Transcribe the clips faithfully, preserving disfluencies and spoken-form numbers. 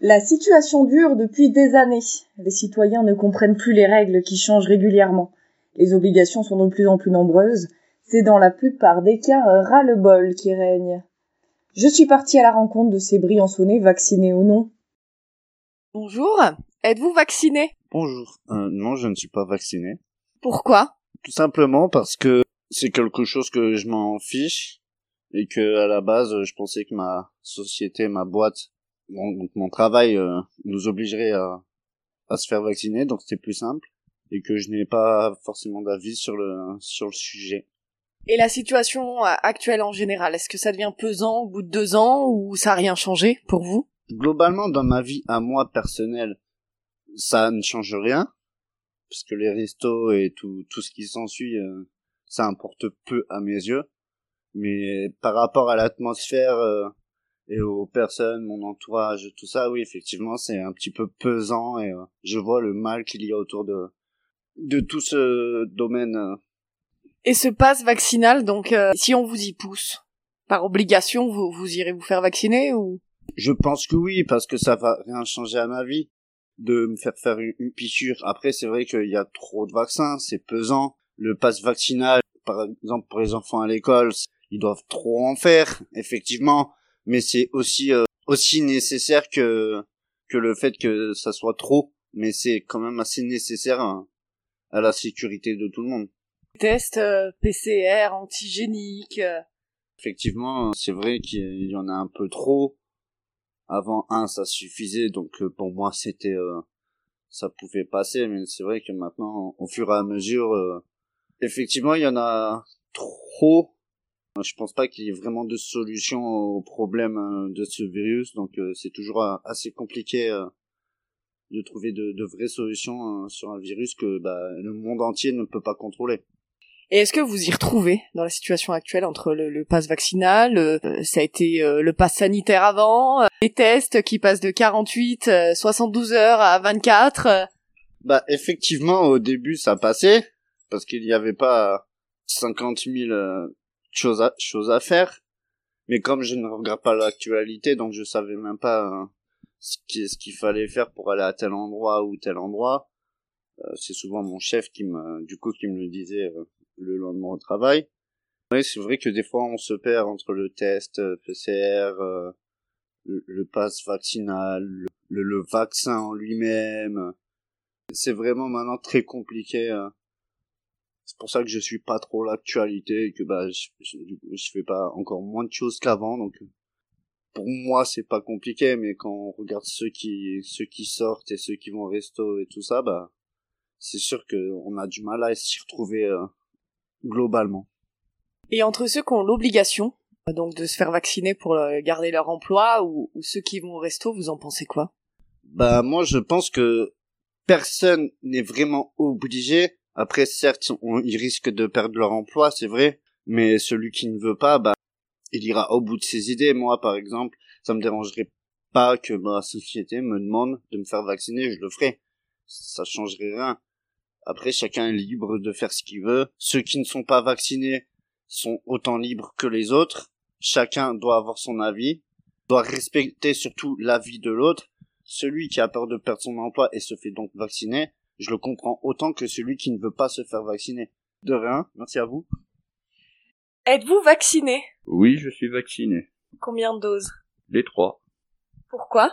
La situation dure depuis des années. Les citoyens ne comprennent plus les règles qui changent régulièrement. Les obligations sont de plus en plus nombreuses. C'est dans la plupart des cas un ras-le-bol qui règne. Je suis partie à la rencontre de ces Briançonnais, vaccinés ou non. Bonjour, êtes-vous vacciné ? Bonjour, euh, non, je ne suis pas vacciné. Pourquoi ? Tout simplement parce que c'est quelque chose que je m'en fiche et que à la base, je pensais que ma société, ma boîte, mon, donc mon travail euh, nous obligerait à, à se faire vacciner, donc c'était plus simple et que je n'ai pas forcément d'avis sur le sur le sujet. Et la situation actuelle en général, est-ce que ça devient pesant au bout de deux ans ou ça n'a rien changé pour vous ? Globalement, dans ma vie à moi personnelle, ça ne change rien, parce que les restos et tout tout ce qui s'ensuit, euh, ça importe peu à mes yeux. Mais par rapport à l'atmosphère euh, et aux personnes, mon entourage, tout ça, oui, effectivement, c'est un petit peu pesant et euh, je vois le mal qu'il y a autour de de tout ce domaine. Euh. Et ce pass vaccinal, donc, euh, si on vous y pousse, par obligation, vous, vous irez vous faire vacciner ou ? Je pense que oui, parce que ça va rien changer à ma vie de me faire faire une, une piqûre. Après, c'est vrai qu'il y a trop de vaccins, c'est pesant. Le pass vaccinal, par exemple, pour les enfants à l'école, ils doivent trop en faire, effectivement, mais c'est aussi euh, aussi nécessaire que que le fait que ça soit trop, mais c'est quand même assez nécessaire à, à la sécurité de tout le monde. Test euh, P C R antigénique. Euh... Effectivement, c'est vrai qu'il y en a un peu trop. Avant un, ça suffisait, donc euh, pour moi c'était euh, ça pouvait passer, mais c'est vrai que maintenant, au fur et à mesure, euh, effectivement, il y en a trop. Je pense pas qu'il y ait vraiment de solution au problème euh, de ce virus, donc euh, c'est toujours euh, assez compliqué euh, de trouver de, de vraies solutions euh, sur un virus que bah, le monde entier ne peut pas contrôler. Et est-ce que vous y retrouvez dans la situation actuelle entre le, le pass vaccinal, euh, ça a été euh, le pass sanitaire avant, euh, les tests qui passent de quarante-huit, euh, soixante-douze heures à vingt-quatre euh... Bah effectivement, au début ça passait, parce qu'il n'y avait pas cinquante mille euh, choses, à, choses à faire, mais comme je ne regarde pas l'actualité, donc je savais même pas euh, ce, qui, ce qu'il fallait faire pour aller à tel endroit ou tel endroit. Euh, c'est souvent mon chef qui me, du coup, qui me le disait euh, le lendemain au travail. Oui, c'est vrai que des fois on se perd entre le test euh, P C R, euh, le, le pass vaccinal, le, le, le vaccin en lui-même. C'est vraiment maintenant très compliqué. Euh. C'est pour ça que je suis pas trop l'actualité et que bah je, je, je fais pas encore moins de choses qu'avant. Donc pour moi c'est pas compliqué, mais quand on regarde ceux qui ceux qui sortent et ceux qui vont au resto et tout ça, bah c'est sûr que on a du mal à s'y retrouver euh, globalement. Et entre ceux qui ont l'obligation donc de se faire vacciner pour garder leur emploi ou, ou ceux qui vont au resto, vous en pensez quoi ? Bah moi je pense que personne n'est vraiment obligé. Après certes on, ils risquent de perdre leur emploi, c'est vrai, mais celui qui ne veut pas, bah il ira au bout de ses idées. Moi par exemple, ça me dérangerait pas que ma société me demande de me faire vacciner, je le ferai. Ça changerait rien. Après chacun est libre de faire ce qu'il veut. Ceux qui ne sont pas vaccinés sont autant libres que les autres. Chacun doit avoir son avis, doit respecter surtout l'avis de l'autre. Celui qui a peur de perdre son emploi et se fait donc vacciner, je le comprends autant que celui qui ne veut pas se faire vacciner. De rien, merci à vous. Êtes-vous vacciné ? Oui, je suis vacciné. Combien de doses ? Les trois. Pourquoi ?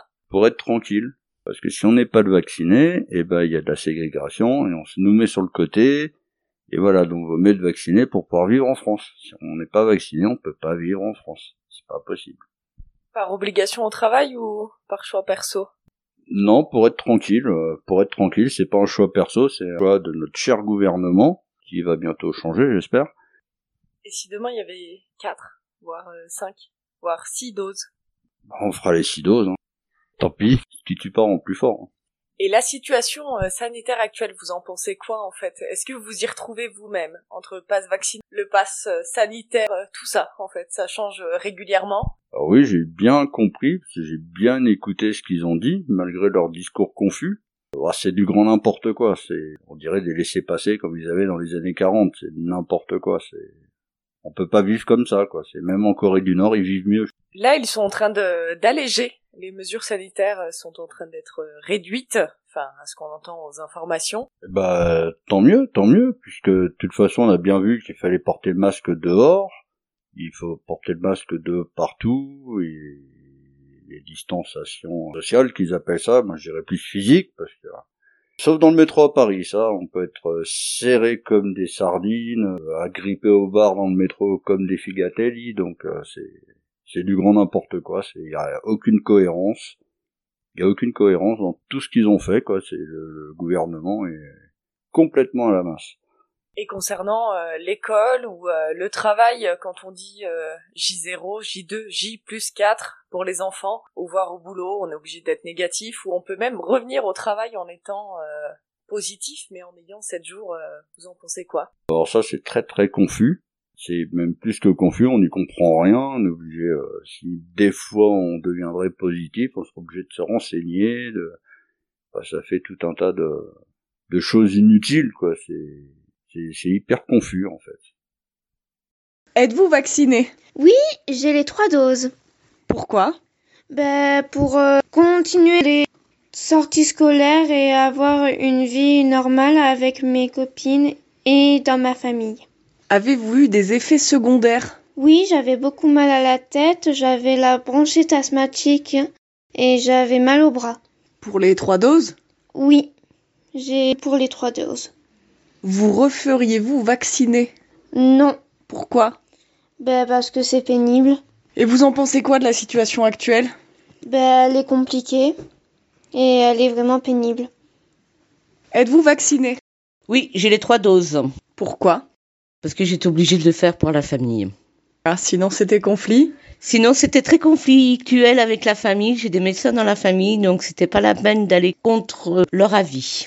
Pour être tranquille. Parce que si on n'est pas vacciné, eh ben, il y a de la ségrégation et on se nous met sur le côté. Et voilà, donc on vaut mieux être vacciné pour pouvoir vivre en France. Si on n'est pas vacciné, on peut pas vivre en France. C'est pas possible. Par obligation au travail ou par choix perso ? Non, pour être tranquille. Pour être tranquille, c'est pas un choix perso, c'est un choix de notre cher gouvernement, qui va bientôt changer, j'espère. Et si demain il y avait quatre, voire cinq, voire six doses ? On fera les six doses, hein. Tant pis, qui tue pas en plus fort. Et la situation sanitaire actuelle, vous en pensez quoi en fait ? Est-ce que vous y retrouvez vous-même entre le pass vaccinal, le pass sanitaire, tout ça en fait, ça change régulièrement ? Alors oui, j'ai bien compris, parce que j'ai bien écouté ce qu'ils ont dit, malgré leur discours confus. Alors, c'est du grand n'importe quoi, c'est, on dirait des laissez-passer comme ils avaient dans les années quarante, c'est n'importe quoi, c'est, on peut pas vivre comme ça, quoi. C'est même en Corée du Nord, ils vivent mieux. Là, ils sont en train de d'alléger Les mesures sanitaires sont en train d'être réduites, enfin, à ce qu'on entend aux informations. Bah, tant mieux, tant mieux, puisque de toute façon, on a bien vu qu'il fallait porter le masque dehors. Il faut porter le masque de partout, et les distanciations sociales qu'ils appellent ça, moi je dirais plus physique, parce que sauf dans le métro à Paris, ça, on peut être serré comme des sardines, agrippé au bar dans le métro comme des figatelli, donc euh, c'est c'est du grand n'importe quoi, il y a aucune cohérence, il y a aucune cohérence dans tout ce qu'ils ont fait, quoi. C'est le, le gouvernement est complètement à la masse. Et concernant euh, l'école ou euh, le travail, quand on dit euh, J zéro, J deux, J plus quatre pour les enfants, ou voire au boulot, on est obligé d'être négatif, ou on peut même revenir au travail en étant euh, positif, mais en ayant sept jours, euh, vous en pensez quoi? Alors ça, c'est très très confus. C'est même plus que confus, on n'y comprend rien, on est obligé, euh, si des fois on deviendrait positif, on serait obligé de se renseigner, de... Enfin, ça fait tout un tas de, de choses inutiles, quoi, c'est... C'est, c'est hyper confus, en fait. Êtes-vous vacciné? Oui, j'ai les trois doses. Pourquoi? Ben, pour euh, continuer les sorties scolaires et avoir une vie normale avec mes copines et dans ma famille. Avez-vous eu des effets secondaires? Oui, j'avais beaucoup mal à la tête, j'avais la bronchite asthmatique et j'avais mal au bras. Pour les trois doses? Oui, j'ai pour les trois doses. Vous referiez-vous vacciner? Non. Pourquoi? Ben parce que c'est pénible. Et vous en pensez quoi de la situation actuelle? Ben elle est compliquée et elle est vraiment pénible. Êtes-vous vacciné? Oui, j'ai les trois doses. Pourquoi? Parce que j'étais obligée de le faire pour la famille. Ah, sinon c'était conflit? Sinon c'était très conflictuel avec la famille, j'ai des médecins dans la famille, donc c'était pas la peine d'aller contre leur avis.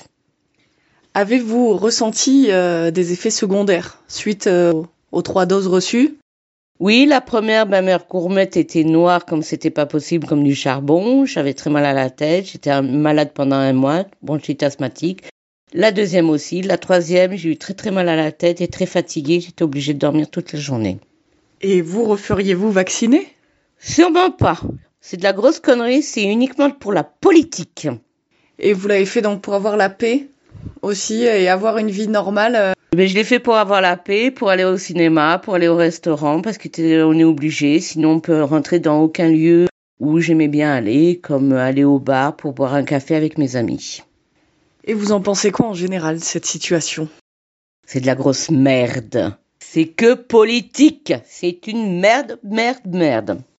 Avez-vous ressenti euh, des effets secondaires suite euh, aux trois doses reçues? Oui, la première, ma mère gourmette était noire comme c'était pas possible, comme du charbon. J'avais très mal à la tête, j'étais malade pendant un mois, bronchite asthmatique. La deuxième aussi, la troisième, j'ai eu très très mal à la tête et très fatiguée, j'étais obligée de dormir toute la journée. Et vous referiez-vous vacciner? Sûrement pas. C'est de la grosse connerie, c'est uniquement pour la politique. Et vous l'avez fait donc pour avoir la paix aussi et avoir une vie normale? euh... Mais je l'ai fait pour avoir la paix, pour aller au cinéma, pour aller au restaurant, parce qu'on est obligé, sinon on peut rentrer dans aucun lieu où j'aimais bien aller, comme aller au bar pour boire un café avec mes amis. Et vous en pensez quoi en général de cette situation? C'est de la grosse merde. C'est que politique. C'est une merde, merde, merde.